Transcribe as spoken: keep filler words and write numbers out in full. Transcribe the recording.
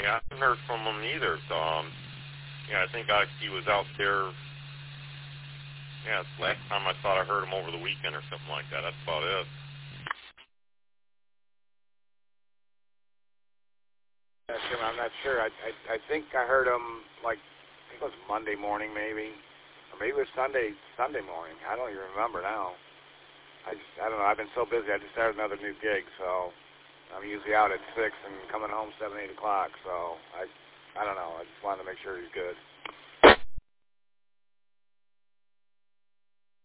Yeah, I haven't heard from him either. So, um, yeah, I think I, he was out there. Yeah, last time I thought I heard him over the weekend or something like that. That's about it. Yeah, Jim, I'm not sure. I, I I think I heard him like I think it was Monday morning maybe, or maybe it was Sunday Sunday morning. I don't even remember now. I just I don't know. I've been so busy. I just started another new gig, so I'm usually out at six and coming home seven eight o'clock. So I I don't know. I just wanted to make sure he's good.